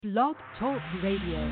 Blog Talk Radio.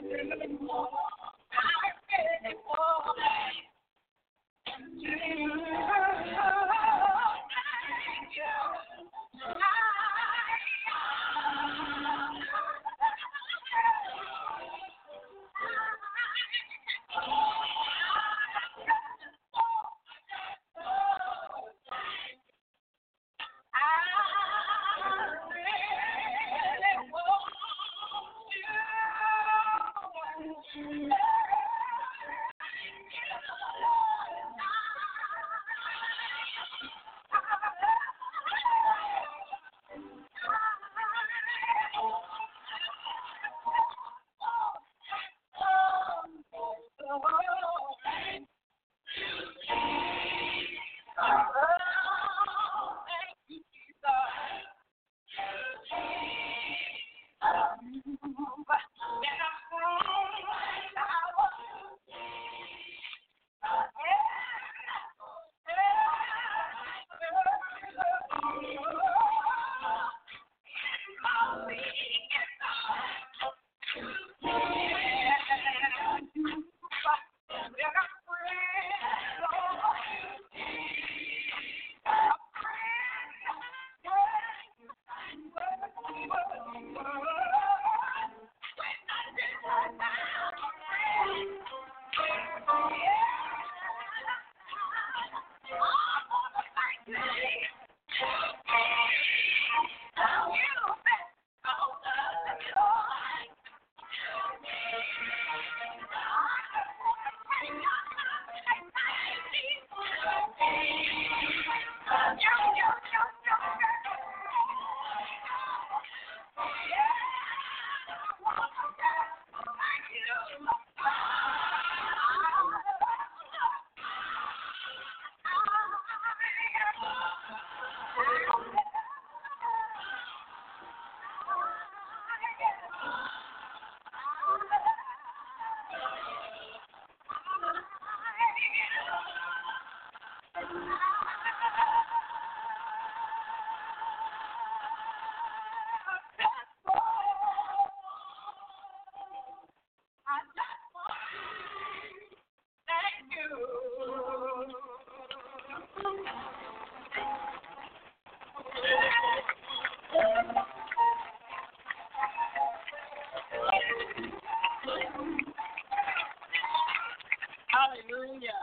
Hallelujah.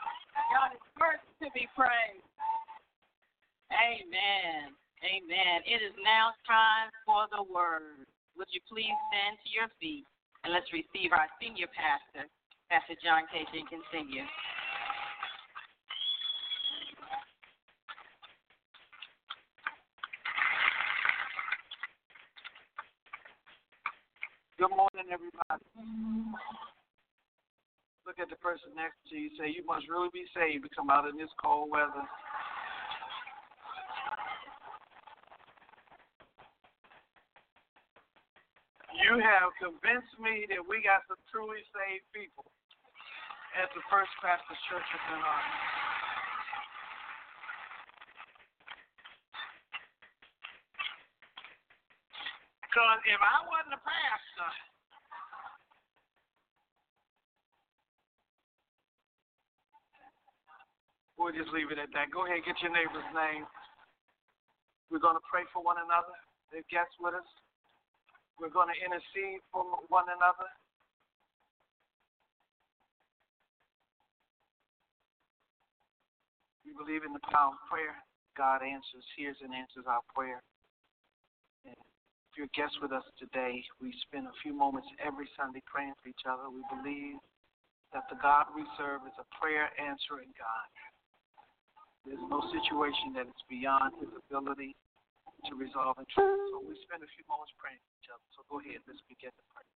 God is worthy to be praised. Amen. Amen. It is now time for the word. Would you please stand to your feet and let's receive our senior pastor, Pastor John K. Jenkins Sr. Good morning, everybody. Look at the person next to you. Say, you must really be saved to come out in this cold weather. You have convinced me that we got some truly saved people at the First Baptist Church of Menard. Because if I wasn't a pastor, we'll just leave it at that. Go ahead and get your neighbor's name. We're going to pray for one another. They're guests with us. We're going to intercede for one another. We believe in the power of prayer. God hears and answers our prayer. And if you're a guest with us today, we spend a few moments every Sunday praying for each other. We believe that the God we serve is a prayer-answering God. There's no situation that is beyond his ability to resolve and truth. So we spend a few moments praying for each other. So go ahead, let's begin to pray.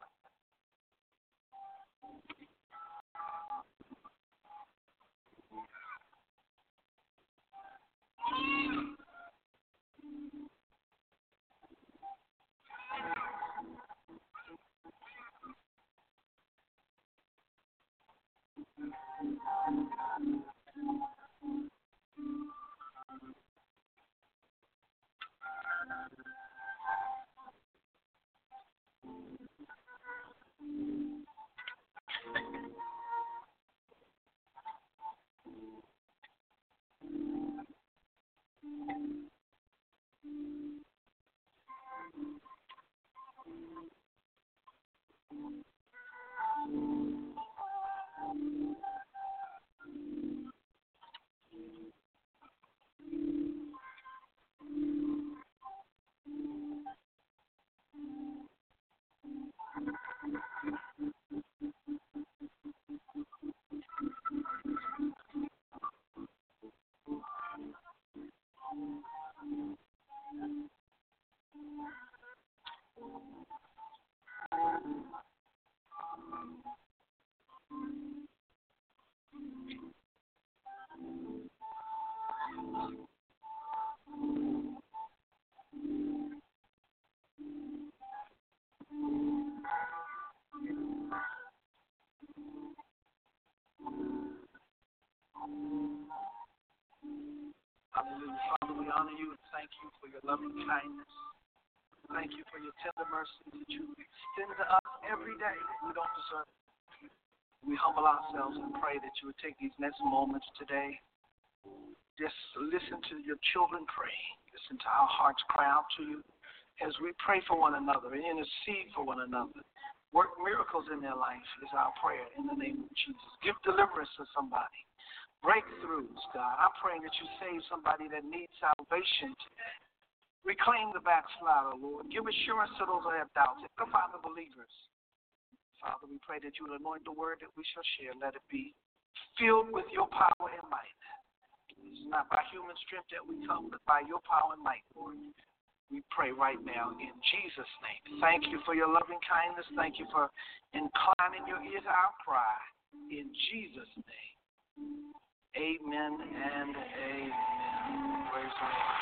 honor you and thank you for your loving kindness. Thank you for your tender mercy that you extend to us every day. We don't deserve it. We humble ourselves and pray that you would take these next moments today. Just listen to your children pray. Listen to our hearts cry out to you as we pray for one another and intercede for one another. Work miracles in their life is our prayer in the name of Jesus. Give deliverance to somebody. Breakthroughs, God. I'm praying that you save somebody that needs salvation today. Reclaim the backslider, Lord. Give assurance to those who have doubts. Edify the believers. Father, we pray that you will anoint the word that we shall share. Let it be filled with your power and might. It's not by human strength that we come, but by your power and might, Lord. We pray right now in Jesus' name. Thank you for your loving kindness. Thank you for inclining your ear to our cry. In Jesus' name. Amen and amen. Praise the Lord.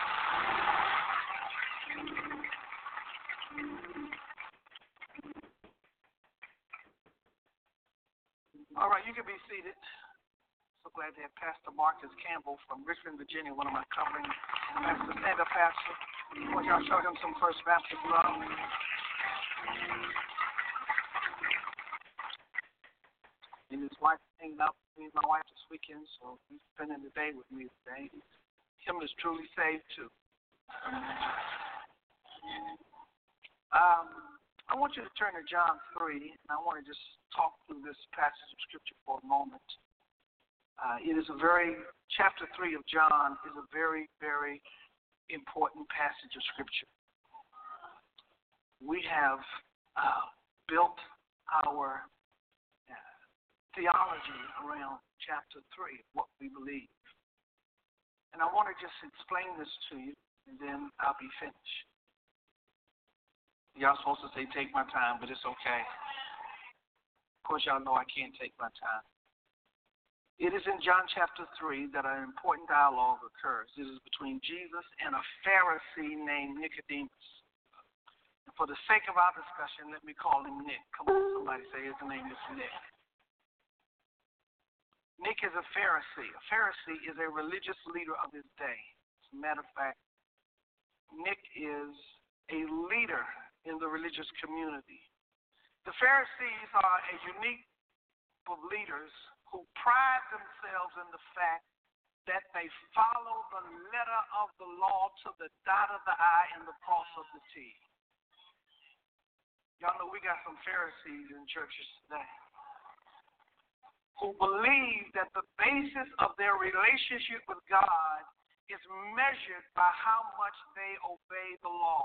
All right, you can be seated. So glad to have Pastor Marcus Campbell from Richmond, Virginia, one of my covering pastors. Stand up, Pastor. I want y'all to show him some First Baptist love. And his wife hanging out with me and my wife this weekend, so he's spending the day with me today. Him is truly saved, too. I want you to turn to John 3, and I want to just talk through this passage of Scripture for a moment. Chapter 3 of John is a very, very important passage of Scripture. We have built our theology around chapter 3, what we believe. And I want to just explain this to you, and then I'll be finished. Y'all supposed to say, take my time, but it's okay. Of course, y'all know I can't take my time. It is in John chapter 3 that an important dialogue occurs. It is between Jesus and a Pharisee named Nicodemus. And for the sake of our discussion, let me call him Nick. Come on, somebody say his name is Nick. Nick is a Pharisee. A Pharisee is a religious leader of his day. As a matter of fact, Nick is a leader in the religious community. The Pharisees are a unique group of leaders who pride themselves in the fact that they follow the letter of the law to the dot of the I and the cross of the T. Y'all know we got some Pharisees in churches today who believe that the basis of their relationship with God is measured by how much they obey the law.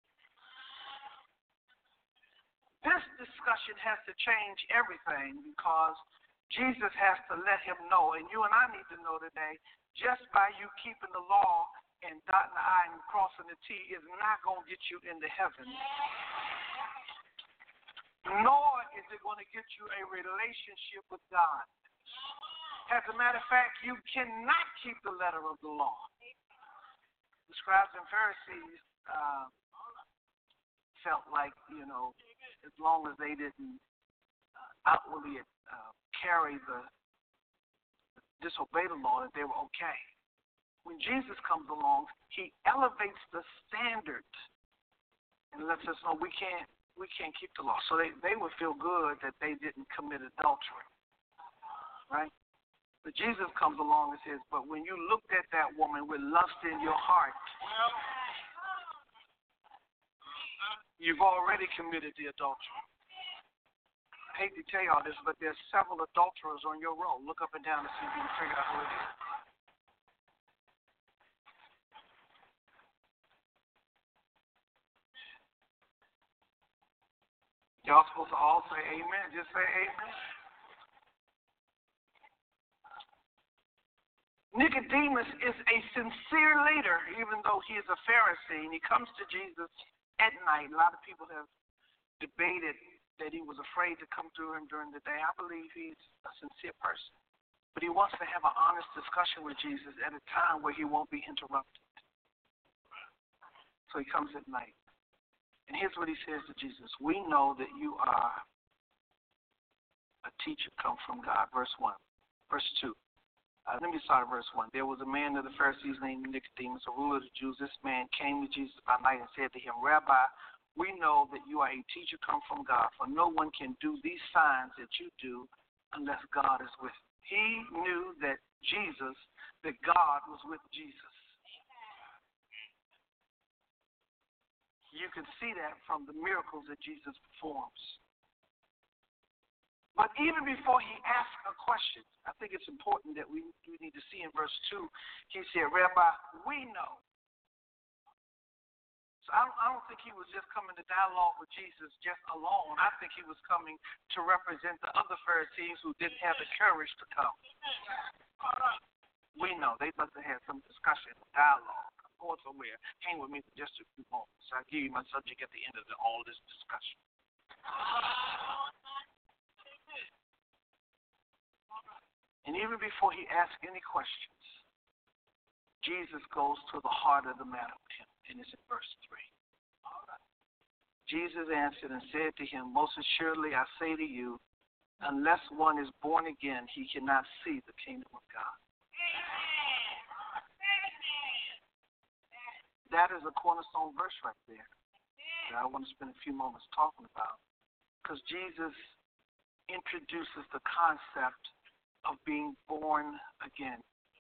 This discussion has to change everything because Jesus has to let him know, and you and I need to know today, just by you keeping the law and dotting the I and crossing the T is not going to get you into heaven. Nor is it going to get you a relationship with God. As a matter of fact, you cannot keep the letter of the law. The scribes and Pharisees felt like, as long as they didn't outwardly disobey the law, that they were okay. When Jesus comes along, he elevates the standard and lets us know we can't keep the law. So they would feel good that they didn't commit adultery, right? But Jesus comes along and says, but when you looked at that woman with lust in your heart, you've already committed the adultery. I hate to tell y'all this, but there's several adulterers on your row. Look up and down to see if you can figure out who it is. Y'all supposed to all say amen. Just say amen. Nicodemus is a sincere leader, even though he is a Pharisee, and he comes to Jesus at night. A lot of people have debated that he was afraid to come to him during the day. I believe he's a sincere person. But he wants to have an honest discussion with Jesus at a time where he won't be interrupted. So he comes at night. And here's what he says to Jesus. We know that you are a teacher come from God. Verse 1. Verse 2. Let me start at verse 1. There was a man of the Pharisees named Nicodemus, a ruler of the Jews. This man came to Jesus by night and said to him, Rabbi, we know that you are a teacher come from God, for no one can do these signs that you do unless God is with him. He knew that God was with Jesus. You can see that from the miracles that Jesus performs. But even before he asked a question, I think it's important that we need to see in verse 2, he said, Rabbi, we know. So I don't think he was just coming to dialogue with Jesus just alone. I think he was coming to represent the other Pharisees who didn't have the courage to come. We know. They must have had some discussion, dialogue. Going somewhere. Hang with me for just a few moments. I'll give you my subject at the end of all this discussion. And even before he asked any questions, Jesus goes to the heart of the matter with him, and it's in verse 3. Jesus answered and said to him, Most assuredly I say to you, unless one is born again, he cannot see the kingdom of God. That is a cornerstone verse right there that I want to spend a few moments talking about, because Jesus introduces the concept of being born again.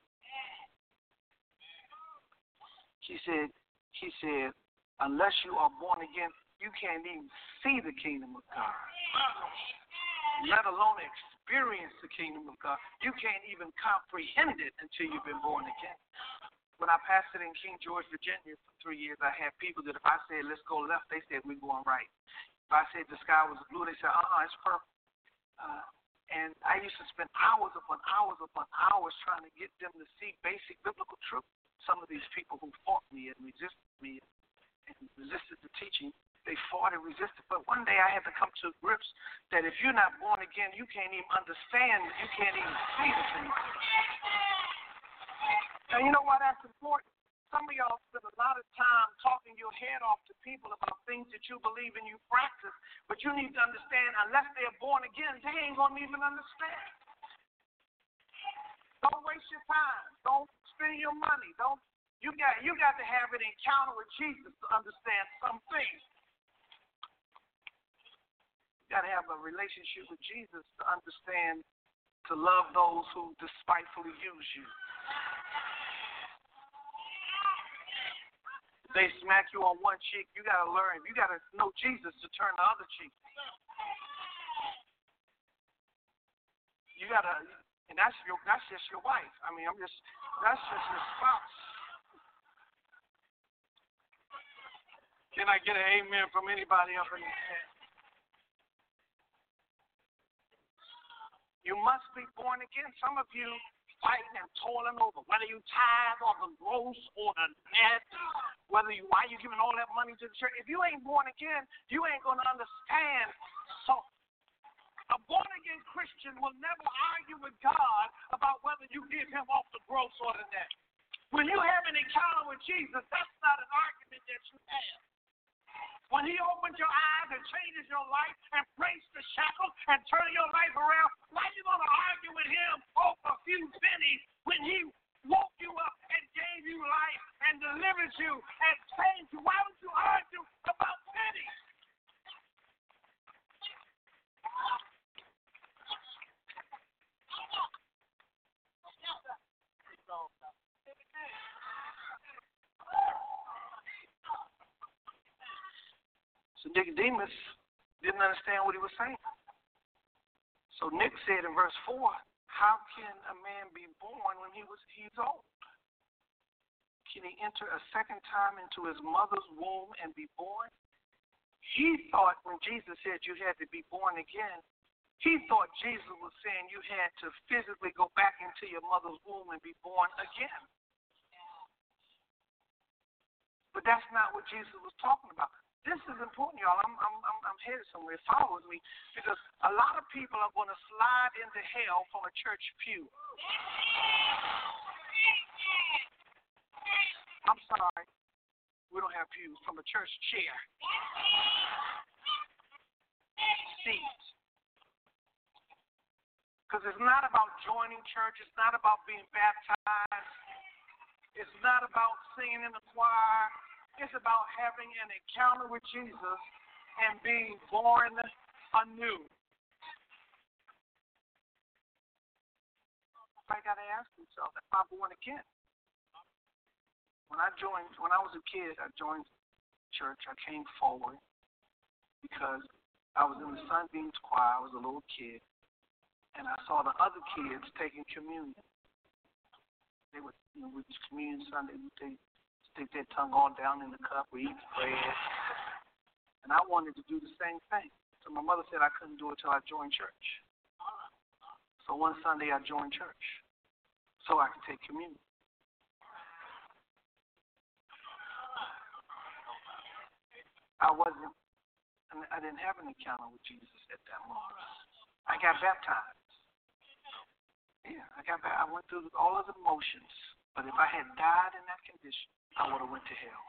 He said, unless you are born again, you can't even see the kingdom of God, let alone experience the kingdom of God. You can't even comprehend it until you've been born again. When I pastored in King George, Virginia for 3 years, I had people that if I said, let's go left, they said, we're going right. If I said the sky was blue, they said, it's purple. And I used to spend hours upon hours trying to get them to see basic biblical truth. Some of these people who fought me and resisted the teaching, they fought and resisted. But one day I had to come to grips that if you're not born again, you can't even understand, you can't even see the things. Now, you know why that's important? Some of y'all spend a lot of time talking your head off to people about things that you believe and you practice, but you need to understand, unless they're born again, they ain't going to even understand. Don't waste your time. Don't spend your money. You got to have an encounter with Jesus to understand some things. You got to have a relationship with Jesus to understand, to love those who despitefully use you. They smack you on one cheek, you got to learn. You got to know Jesus to turn the other cheek. You got to, and that's just your wife. I mean, that's just your spouse. Can I get an amen from anybody up in the chat? You must be born again. Some of you fighting and toiling over whether you tithe or the gross or the net, why you giving all that money to the church. If you ain't born again, you ain't going to understand. So a born again Christian will never argue with God about whether you give him off the gross or the net. When you have an encounter with Jesus, that's not an argument that you have. When he opens your eyes and changes your life and breaks the shackles and turns your life around, why are you going to argue with him over a few pennies when he woke you up and gave you life and delivered you and saved you? Why would you argue about pennies? So Nicodemus didn't understand what he was saying. So Nick said in verse 4, how can a man be born when he's old? Can he enter a second time into his mother's womb and be born? He thought when Jesus said you had to be born again, he thought Jesus was saying you had to physically go back into your mother's womb and be born again. But that's not what Jesus was talking about. This is important, y'all. I'm headed somewhere. Follow with me, because a lot of people are going to slide into hell from a church pew. I'm sorry, we don't have pews. From a church chair. Seats. Because it's not about joining church. It's not about being baptized. It's not about singing in the choir. It's about having an encounter with Jesus and being born anew. I got to ask yourself, am I born again? When I was a kid, I joined church. I came forward because I was in the Sunbeams choir. I was a little kid, and I saw the other kids taking communion. They would, with communion Sunday, they stick their tongue all down in the cup, we eat bread, and I wanted to do the same thing. So my mother said I couldn't do it till I joined church. So one Sunday I joined church so I could take communion. I didn't have an encounter with Jesus at that moment. I got baptized. Yeah, I went through all of the motions, but if I had died in that condition, I would have went to hell.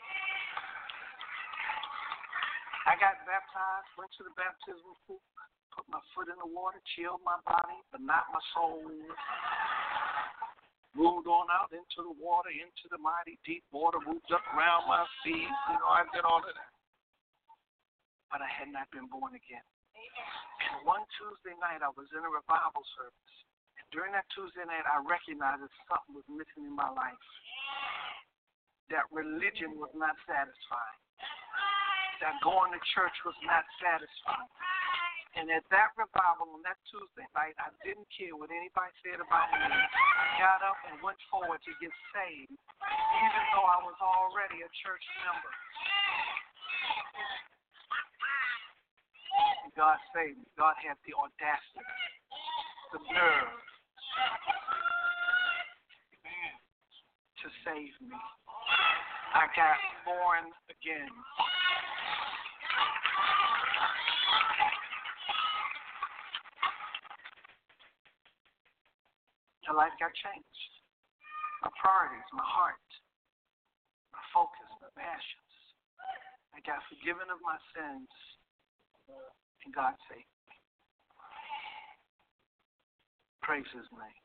I got baptized, went to the baptismal pool, put my foot in the water, chilled my body, but not my soul. Moved on out into the water, into the mighty deep water, moved up around my feet. I did all of that. But I had not been born again. And one Tuesday night, I was in a revival service. And during that Tuesday night, I recognized that something was missing in my life. That religion was not satisfying. That going to church was not satisfying. And at that revival, on that Tuesday night, I didn't care what anybody said about me. I got up and went forward to get saved, even though I was already a church member. And God saved me. God had the audacity, the nerve to save me. I got born again. My life got changed. My priorities, my heart, my focus, my passions. I got forgiven of my sins, and God saved me. Praise His name.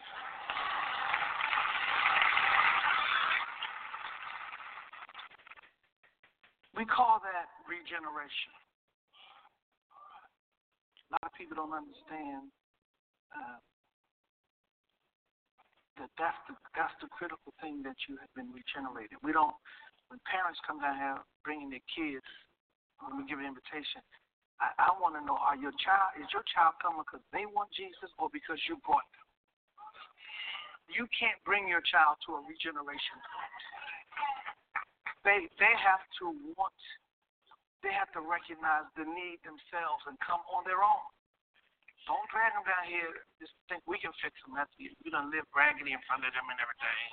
We call that regeneration. A lot of people don't understand that's the critical thing, that you have been regenerated. We don't. When parents come down here bringing their kids, when we give an invitation, I want to know: is your child coming because they want Jesus or because you brought them? You can't bring your child to a regeneration point. They have to want. They have to recognize the need themselves and come on their own. Don't drag them down here just think we can fix them. You done live raggedy in front of them and everything.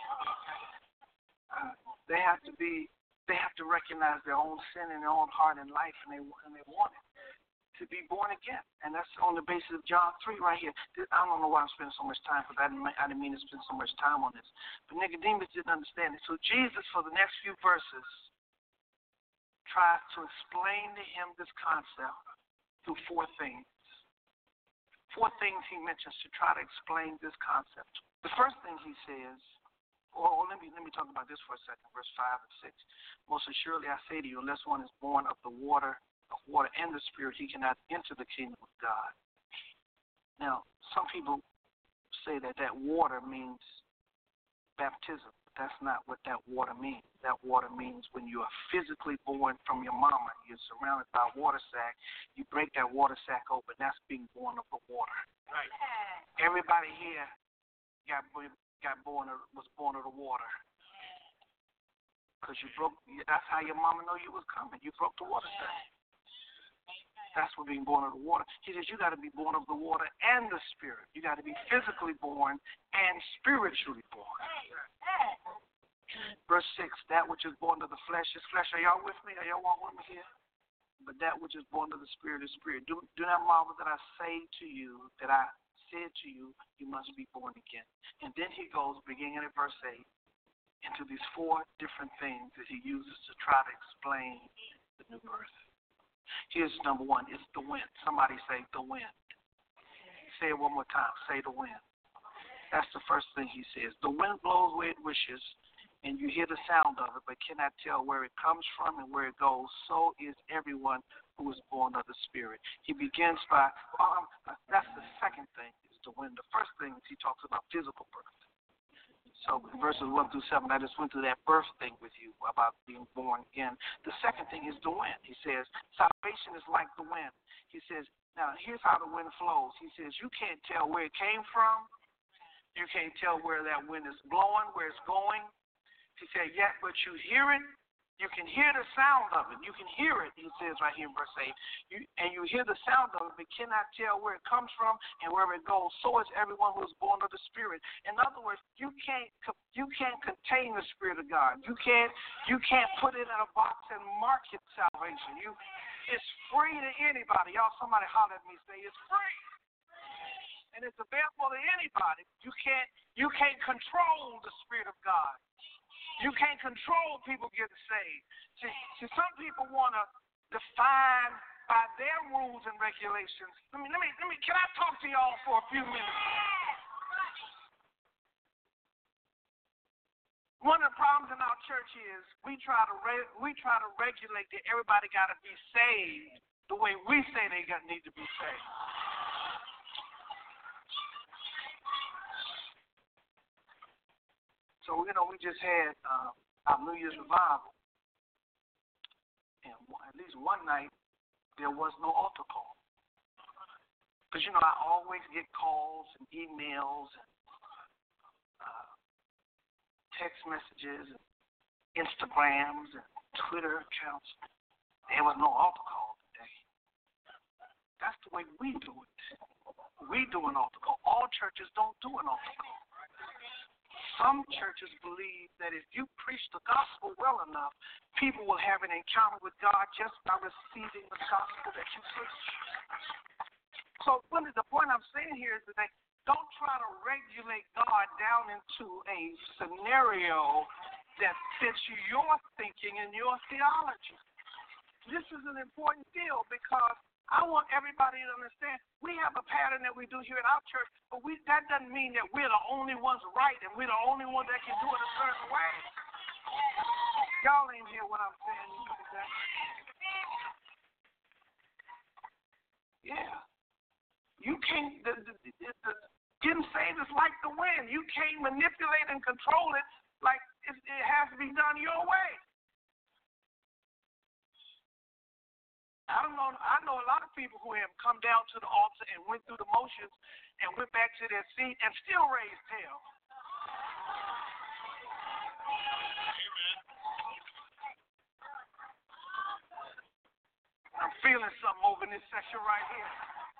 They have to recognize their own sin and their own heart and life, and they want it to be born again. And that's on the basis of John 3 right here. I don't know why I'm spending so much time, because I didn't mean to spend so much time on this. But Nicodemus didn't understand it. So Jesus, for the next few verses, tries to explain to him this concept through four things. Four things he mentions to try to explain this concept. The first thing he says, let me talk about this for a second, verse 5 and 6. Most assuredly I say to you, unless one is born of the water and the Spirit, he cannot enter the kingdom of God. Now, some people say that water means baptism. That's not what that water means. That water means when you are physically born from your mama, you're surrounded by a water sack, you break that water sack open, that's being born of the water. Right. Everybody here was born of the water. Because that's how your mama know you was coming. You broke the water sack. That's what being born of the water. He says you got to be born of the water and the Spirit. You got to be physically born and spiritually born. Verse 6, that which is born of the flesh is flesh. Are y'all with me? Are y'all walking with me here? But that which is born of the Spirit is spirit. Do not marvel that I say to you, that I said to you, you must be born again. And then he goes, beginning at verse 8, into these four different things that he uses to try to explain the new birth. Here's number one, it's the wind. Somebody say the wind. say it one more time. Say the wind. That's the first thing he says. The wind blows where it wishes, and you hear the sound of it, but cannot tell where it comes from and where it goes. So is everyone who is born of the Spirit. He begins by, that's the second thing, is the wind. The first thing is he talks about physical birth. So verses 1 through 7, I just went through that birth thing with you about being born again. The second thing is the wind. He says, salvation is like the wind. He says, now here's how the wind flows. He says, you can't tell where it came from. You can't tell where that wind is blowing, where it's going. He said, yet, but you hear it. You can hear the sound of it. You can hear it, he says right here in verse 8. You hear the sound of it, but cannot tell where it comes from and where it goes. So is everyone who is born of the Spirit. In other words, you can't contain the Spirit of God. You can't put it in a box and market salvation. It's free to anybody. Y'all, somebody holler at me and say, it's free. And it's available to anybody. You can't control the Spirit of God. You can't control people getting saved. See, some people want to define by their rules and regulations. Can I talk to y'all for a few minutes? One of the problems in our church is we try to regulate that everybody got to be saved the way we say they need to be saved. So, we just had our New Year's revival. And at least one night, there was no altar call. Because, I always get calls and emails and text messages and Instagrams and Twitter accounts. There was no altar call today. That's the way we do it. We do an altar call. All churches don't do an altar call. Some churches believe that if you preach the gospel well enough, people will have an encounter with God just by receiving the gospel that you preach. So the point I'm saying here is that don't try to regulate God down into a scenario that fits your thinking and your theology. This is an important deal because I want everybody to understand we have a pattern that we do here at our church, but that doesn't mean that we're the only ones right and we're the only ones that can do it a certain way. Y'all ain't hear what I'm saying. Yeah. You can't, getting saved is like the wind. You can't manipulate and control it like it has to be done your way. I know a lot of people who have come down to the altar and went through the motions and went back to their seat and still raised hell. Amen. I'm feeling something over in this section right here.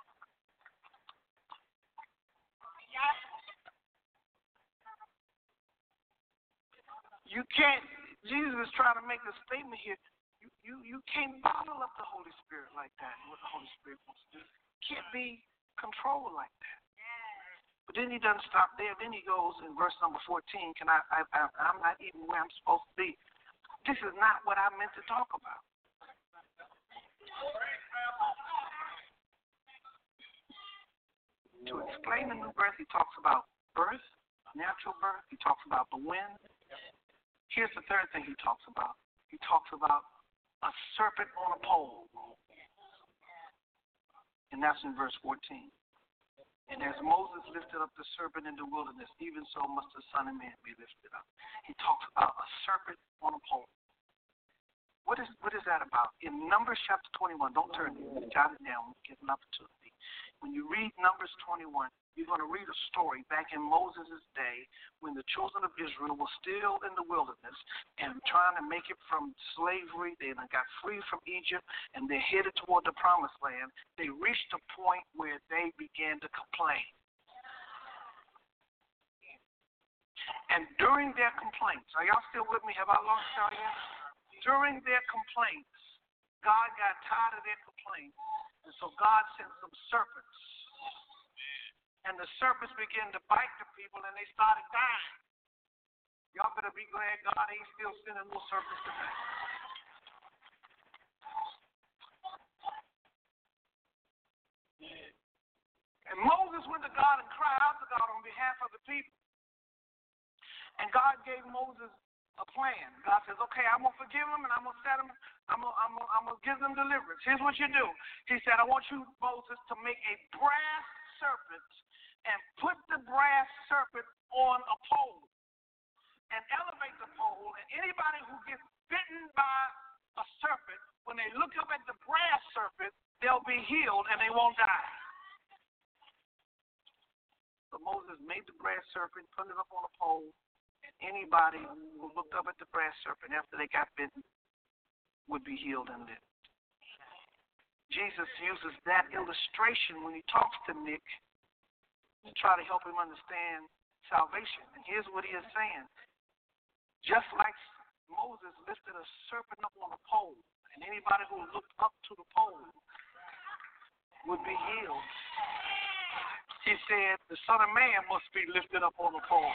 You can't, Jesus is trying to make a statement here. You can't bottle up the Holy Spirit like that, what the Holy Spirit wants to do. Can't be controlled like that. But then he doesn't stop there. Then he goes in verse number 14. I'm not even where I'm supposed to be. This is not what I meant to talk about. To explain the new birth, he talks about birth, natural birth. He talks about the wind. Here's the third thing he talks about. He talks about a serpent on a pole. And that's in verse 14. And as Moses lifted up the serpent in the wilderness, even so must the Son of Man be lifted up. He talks about a serpent on a pole. What is that about? In Numbers chapter 21, don't turn it, jot it down, get an opportunity. When you read Numbers 21, you're going to read a story back in Moses' day when the children of Israel were still in the wilderness and trying to make it from slavery. They got free from Egypt and they're headed toward the promised land. They reached a point where they began to complain. And during their complaints, are y'all still with me? Have I lost y'all yet? During their complaints, God got tired of their complaints. And so God sent some serpents. And the serpents began to bite the people and they started dying. Y'all better be glad God ain't still sending no serpents today. And Moses Moses went to God and cried out to God on behalf of the people. And God gave Moses a plan. God says, okay, I'm going to forgive them and I'm going to set them, I'm going to give them deliverance. Here's what you do. He said, I want you, Moses, to make a brass serpent and put the brass serpent on a pole and elevate the pole. And anybody who gets bitten by a serpent, when they look up at the brass serpent, they'll be healed and they won't die. So Moses made the brass serpent, put it up on a pole, and anybody who looked up at the brass serpent after they got bitten would be healed and live. Jesus uses that illustration when he talks to Nick to try to help him understand salvation. And here's what he is saying. Just like Moses lifted a serpent up on a pole, and anybody who looked up to the pole would be healed, he said, the Son of Man must be lifted up on a pole.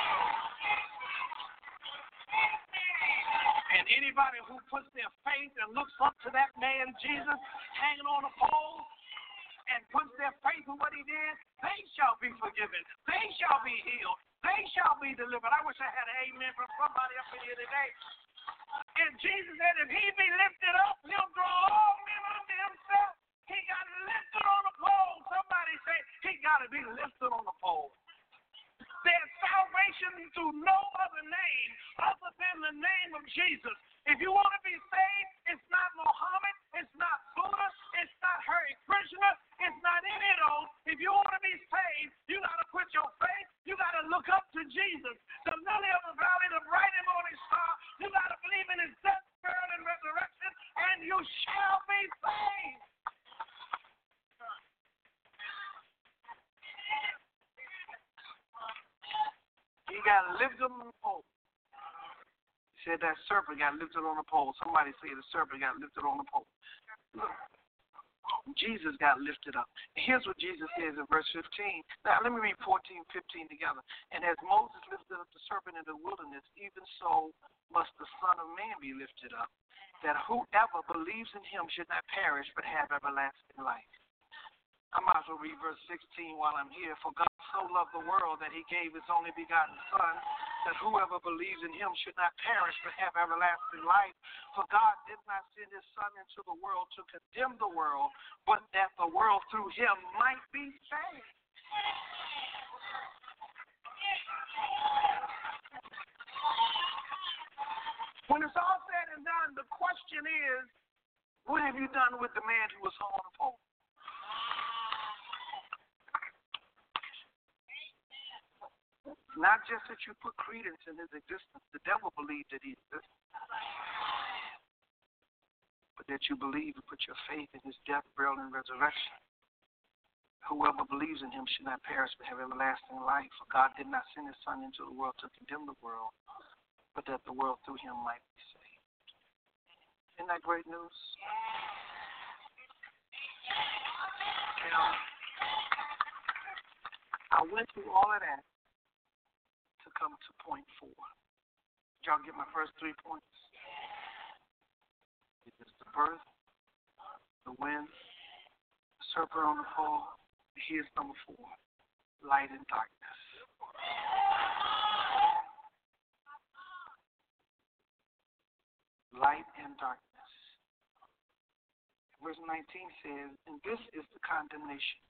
And anybody who puts their faith and looks up to that man, Jesus, hanging on a pole, and puts their faith in what he did, they shall be forgiven. They shall be healed. They shall be delivered. I wish I had an amen from somebody up in here today. And Jesus said, if he be lifted up, he'll draw all men unto himself. He got lifted on a pole. Somebody say, he got to be lifted on a pole. There's salvation through no other name other than the name of Jesus. If you want to be saved, it's not Muhammad, it's not Buddha, it's not Hare Krishna, it's not any of those. If you want to be saved, you got to put your faith, you got to look up to Jesus, the lily of the valley, the bright and morning star. You got to believe in his death, burial, and resurrection, and you shall be saved. He got lifted on the pole. He said that serpent got lifted on the pole. Somebody say the serpent got lifted on the pole. Look, Jesus got lifted up. Here's what Jesus says in verse 15. Now, let me read 14, 15 together. And as Moses lifted up the serpent in the wilderness, even so must the Son of Man be lifted up, that whoever believes in him should not perish but have everlasting life. I might as well read verse 16 while I'm here. For God so loved the world that he gave his only begotten Son, that whoever believes in him should not perish but have everlasting life. For God did not send his Son into the world to condemn the world, but that the world through him might be saved. When it's all said and done, the question is, what have you done with the man who was hung on the pole? Not just that you put credence in his existence. The devil believed that he existed. But that you believe and put your faith in his death, burial, and resurrection. Whoever believes in him should not perish but have everlasting life. For God did not send his Son into the world to condemn the world, but that the world through him might be saved. Isn't that great news? Now, I went through all of that to come to point 4. Did y'all get my first 3 points? It is the birth, the wind, the serpent on the pole. Here's number 4, light and darkness. Light and darkness. Verse 19 says, and this is the condemnation,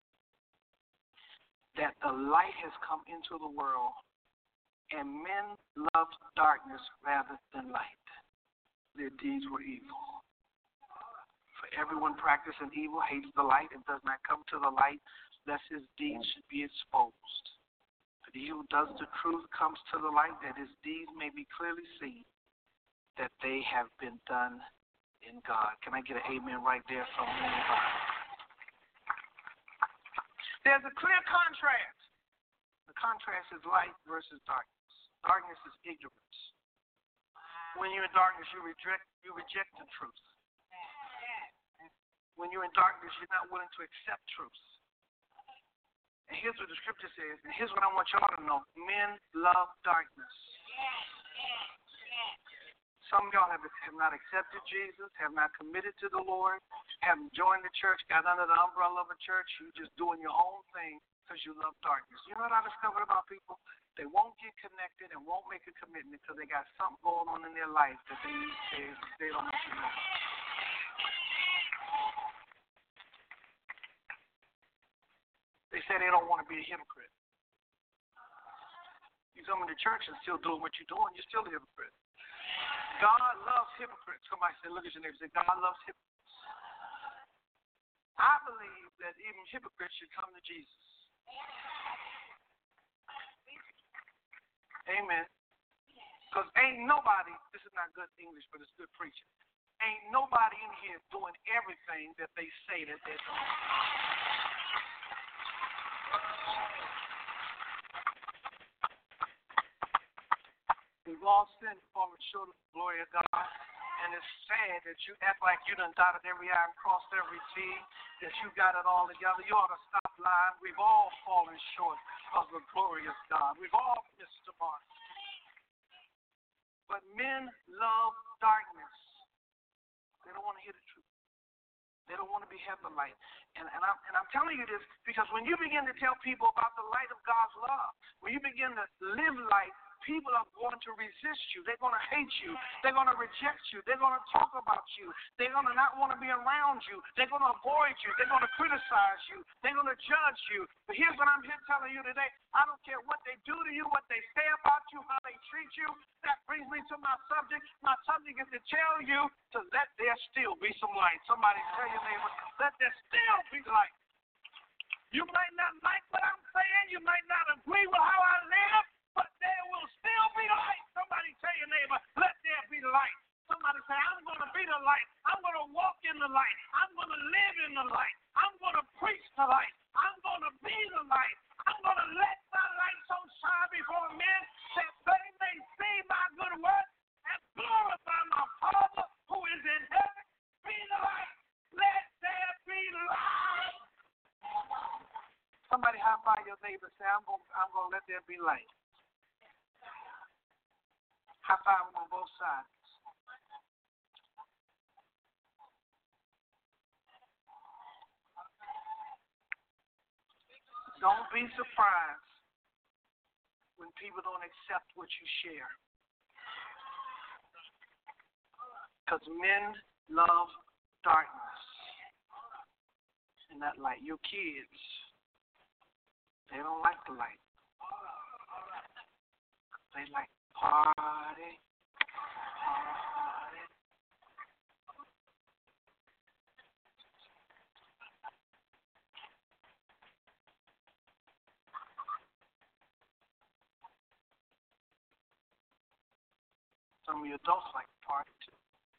that the light has come into the world, and men loved darkness rather than light. Their deeds were evil. For everyone practicing evil hates the light and does not come to the light, lest his deeds should be exposed. But he who does the truth comes to the light, that his deeds may be clearly seen, that they have been done in God. Can I get an amen right there from anybody? There's a clear contrast. The contrast is light versus darkness. Darkness is ignorance. When you're in darkness, you reject the truth. When you're in darkness, you're not willing to accept truth. And here's what the scripture says, and here's what I want y'all to know. Men love darkness. Some of y'all have not accepted Jesus, have not committed to the Lord, haven't joined the church, got under the umbrella of a church. You're just doing your own thing because you love darkness. You know what I discovered about people? They won't get connected and won't make a commitment because they got something going on in their life that they don't want to know. They say they don't want to be a hypocrite. You come into church and still doing what you're doing, you're still a hypocrite. God loves hypocrites. Somebody say, look at your neighbor and say, God loves hypocrites. I believe that even hypocrites should come to Jesus. Amen. Because ain't nobody, this is not good English, but it's good preaching. Ain't nobody in here doing everything that they say that they're doing. We've all sinned fallen short of the glory of God, and it's sad that you act like you done dotted every I and crossed every T, that you got it all together. You ought to stop lying. We've all fallen short of the glory of God. We've all missed the mark. But men love darkness. They don't want to hear the truth. They don't want to be have the light. And I'm telling you this because when you begin to tell people about the light of God's love, when you begin to live light, people are going to resist you. They're going to hate you. They're going to reject you. They're going to talk about you. They're going to not want to be around you. They're going to avoid you. They're going to criticize you. They're going to judge you. But here's what I'm here telling you today. I don't care what they do to you, what they say about you, how they treat you. That brings me to my subject. My subject is to tell you to let there still be some light. Somebody tell your neighbor, let there still be light. You might not like what I'm saying. You might not agree with how I live. But there will still be light. Somebody tell your neighbor, let there be light. Somebody say, I'm going to be the light. I'm going to walk in the light. I'm going to live in the light. I'm going to preach the light. I'm going to be the light. I'm going to let my light so shine before men that they may see my good work and glorify my Father who is in heaven. Be the light. Let there be light. Somebody high five your neighbor and say, I'm going to let there be light. High five on both sides. Don't be surprised when people don't accept what you share. Because men love darkness and not light. Your kids, they don't like the light. They like party. Some of you adults like to party too.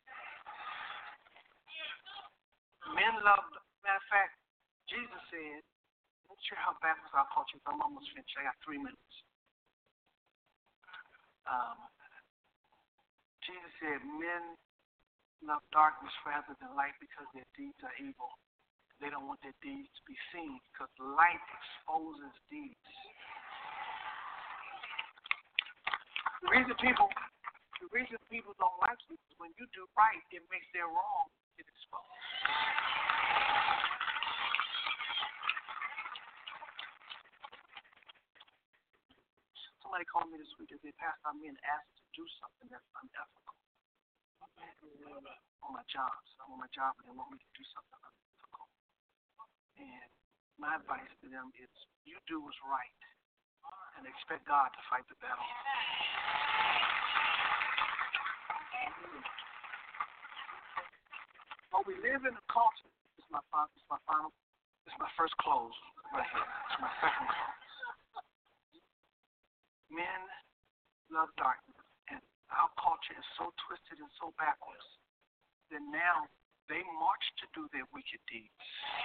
Men love, matter of fact, Jesus said, I'm not sure how backwards I'll call you, I'm almost finished. I got 3 minutes. Jesus said, men love darkness rather than light because their deeds are evil. They don't want their deeds to be seen because light exposes deeds. The reason people don't like you is when you do right, it makes their wrong get exposed. Somebody called me this week and said, Pastor, I'm being asked to do something that's unethical on my job. So I'm on my job and they want me to do something unethical. And my advice to them is you do what's right and expect God to fight the battle. But we live in a culture. This is my first close right here. It's my second close. Men love darkness, and our culture is so twisted and so backwards that now they march to do their wicked deeds.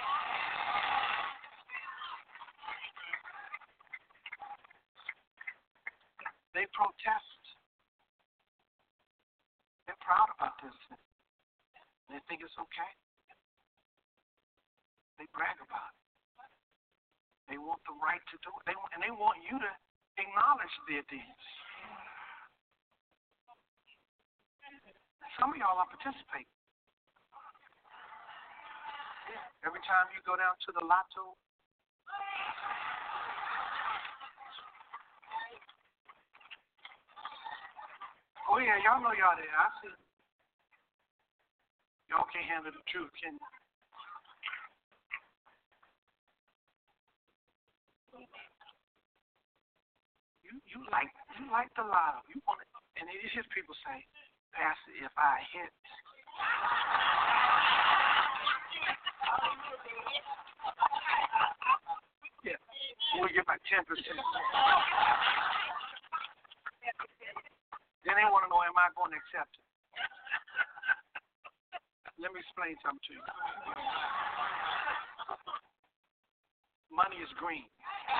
They protest. They're proud about this. They think it's okay. They brag about it. They want the right to do it. They want you to acknowledge their deeds. Some of y'all are participating. Every time you go down to the lotto, oh yeah, y'all know y'all there. I see. Y'all can't handle the truth, can you? You like the lotto. You want it, and you hear people say, Pastor, if I hit. Yeah, we'll get back 10%. Then they want to know, am I going to accept it? Let me explain something to you. Money is green.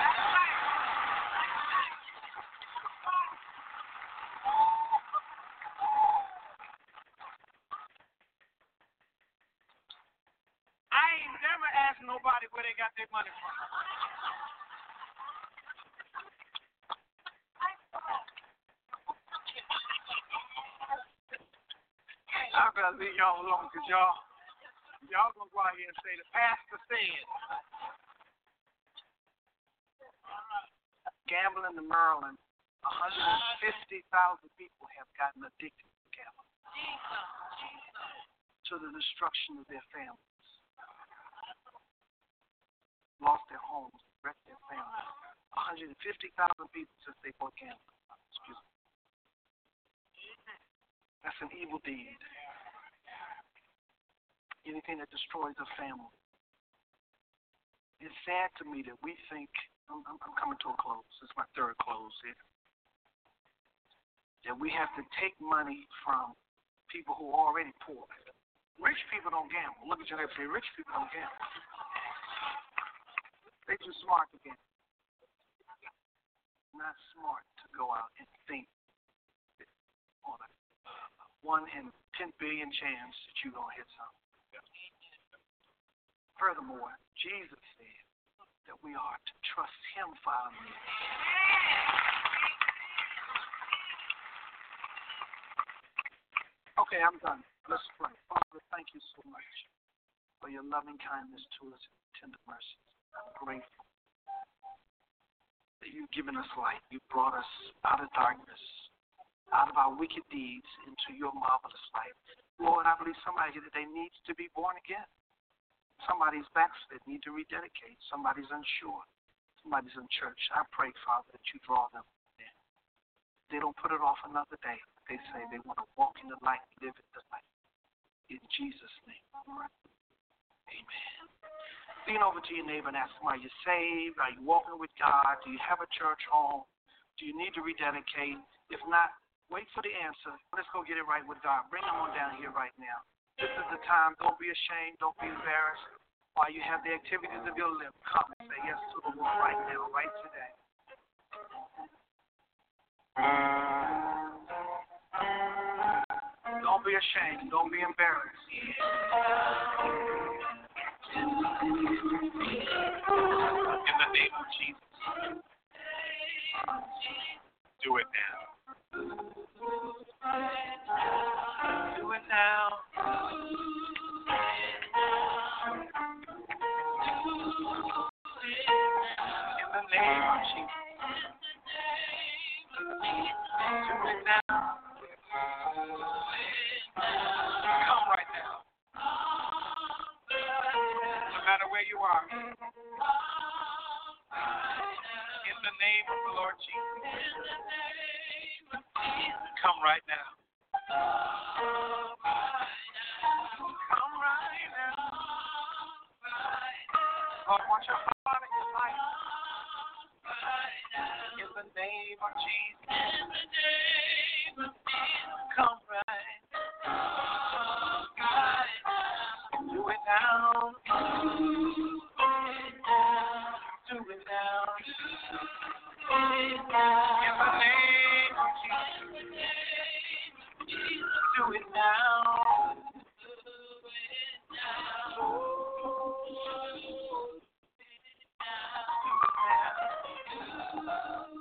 I ain't never asked nobody where they got their money from. I'm going to leave y'all alone because y'all going to go out here and say the pastor said. Gambling in Maryland, 150,000 people have gotten addicted to gambling. To the destruction of their families. Lost their homes, wrecked their families. 150,000 people since they bought gambling. Excuse me. That's an evil deed. Anything that destroys a family. It's sad to me that we think, I'm coming to a close, this is my third close here, that we have to take money from people who are already poor. Rich people don't gamble. Look at your neighbor and say, rich people don't gamble. They're too smart to gamble. Not smart to go out and think on a 1 in 10 billion chance that you're going to hit something. Furthermore, Jesus said that we are to trust him for our needs. Okay, I'm done. Let's pray. Father, thank you so much for your loving kindness to us and tender mercies. I'm grateful that you've given us light. You brought us out of darkness, out of our wicked deeds, into your marvelous light. Lord, I believe somebody here today needs to be born again. Somebody's backslid, need to rededicate. Somebody's unsure. Somebody's in church. I pray, Father, that you draw them in. They don't put it off another day. They say they want to walk in the light, live in the light. In Jesus' name. Amen. Lean over to your neighbor and ask them, are you saved? Are you walking with God? Do you have a church home? Do you need to rededicate? If not, wait for the answer. Let's go get it right with God. Bring them on down here right now. This is the time. Don't be ashamed. Don't be embarrassed. While you have the activities of your lips, come and say yes to the Lord right now, right today. Don't be ashamed. Don't be embarrassed. In the name of Jesus. Do it now. Do it now. In the name of Jesus. Do it now. Come right now. No matter where you are. In the name of the Lord Jesus. Come right now. Come right now. Lord, watch your heart and your life. In the name of Jesus. Come right. Do it now. Do it now. In the name of Jesus. Do it now.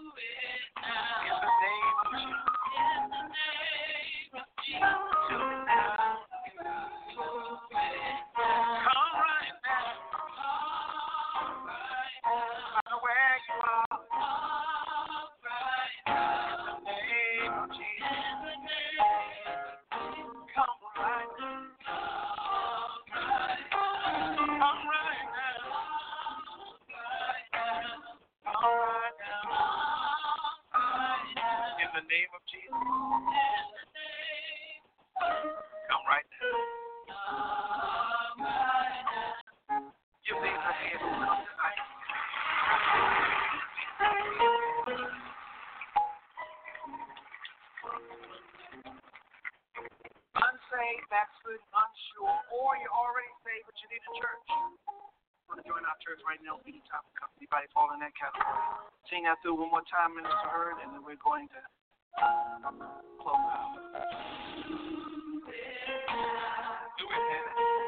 In the name of Jesus. Do it now. name of Jesus. Come right now. You need to be able to come tonight. Unsaved, backslidden, unsure, or you're already saved but you need a church. Want to join our church right now? Anytime. Anybody fall in that category? Sing that through one more time, Minister Hurd, and then we're going to close out. Do it, man.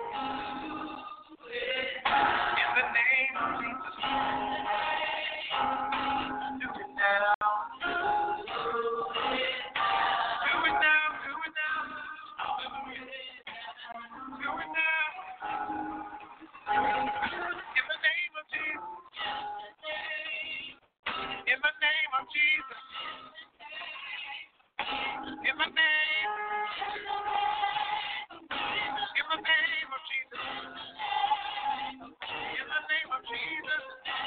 In the name of Jesus. Do it now. Do it now. Do it now. Do it now. In the name of Jesus. In the name of Jesus. In the name. In the name of Jesus. In the name of Jesus.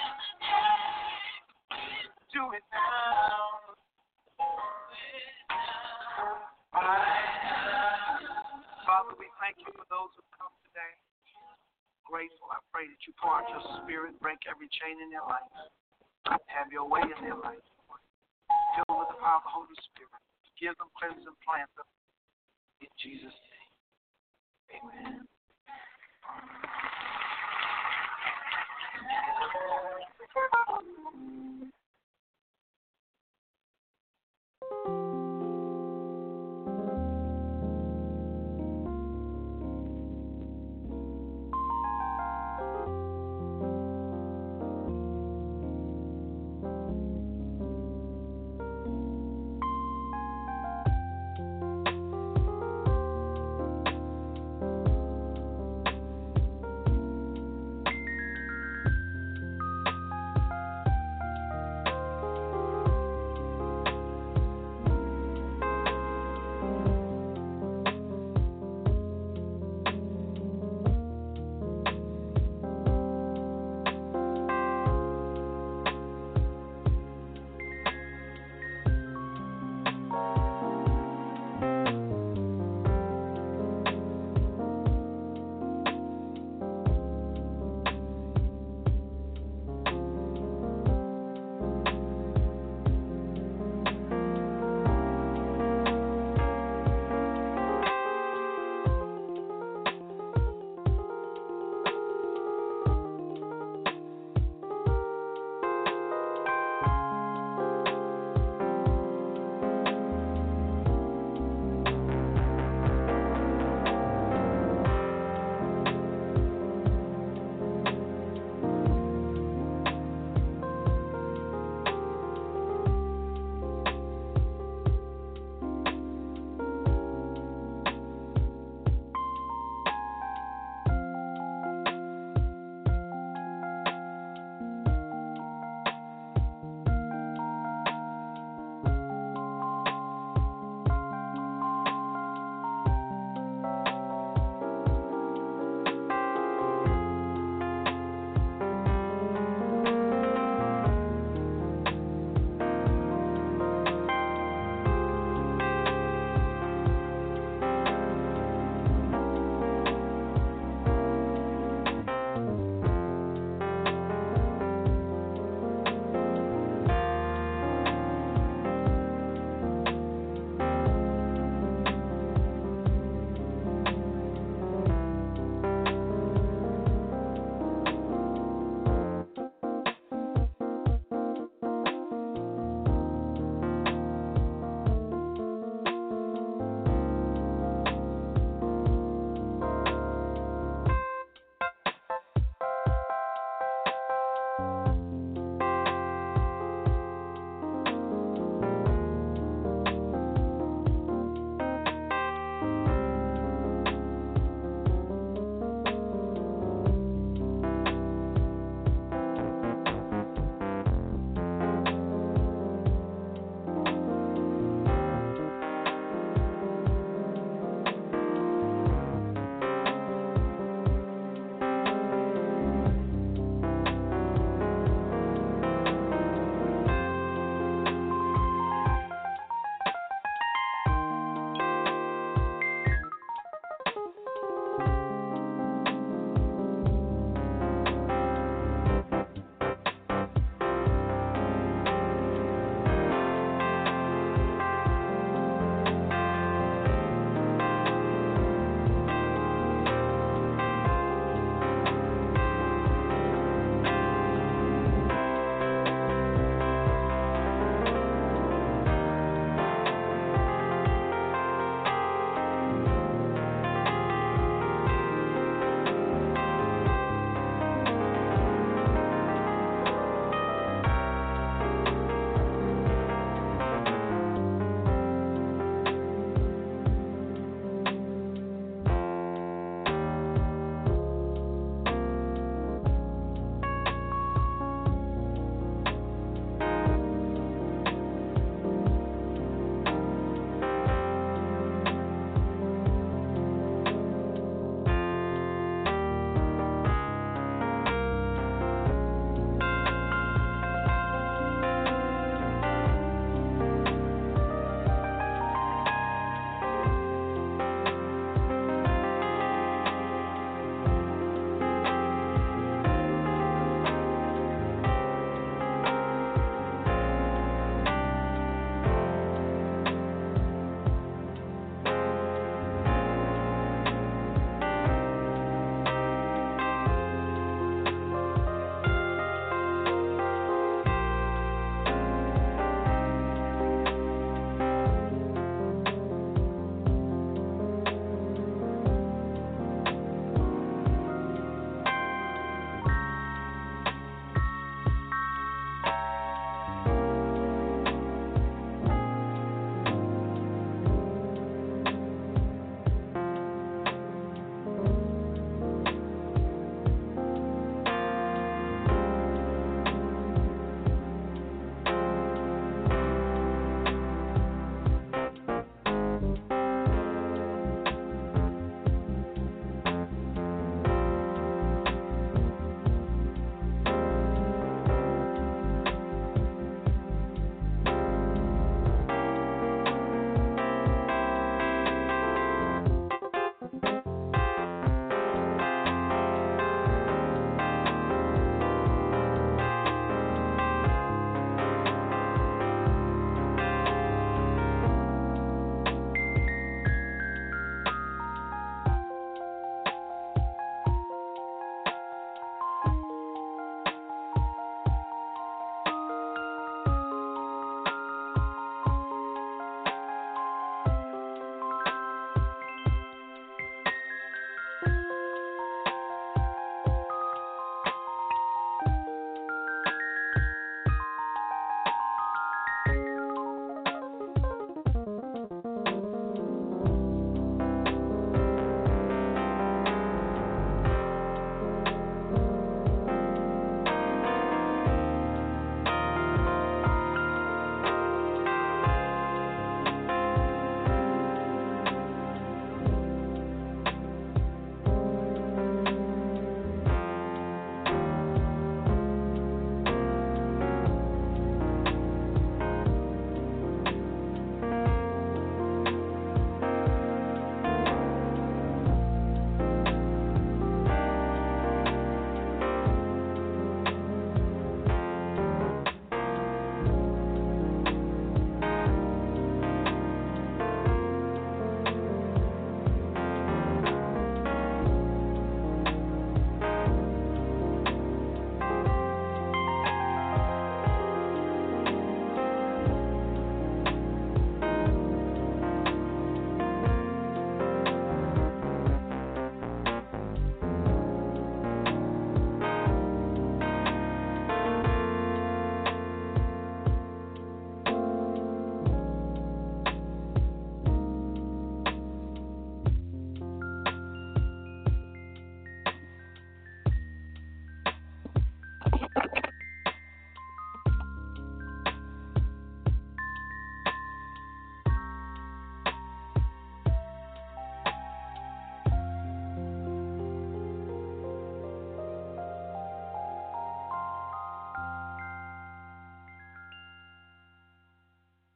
Do it now. Father, we thank you for those who come today. Grateful. I pray that you pour out your spirit, break every chain in their life. Have your way in their life. Fill them with the power of the Holy Spirit. Give them, cleanse them, plant them. In Jesus' name. Amen.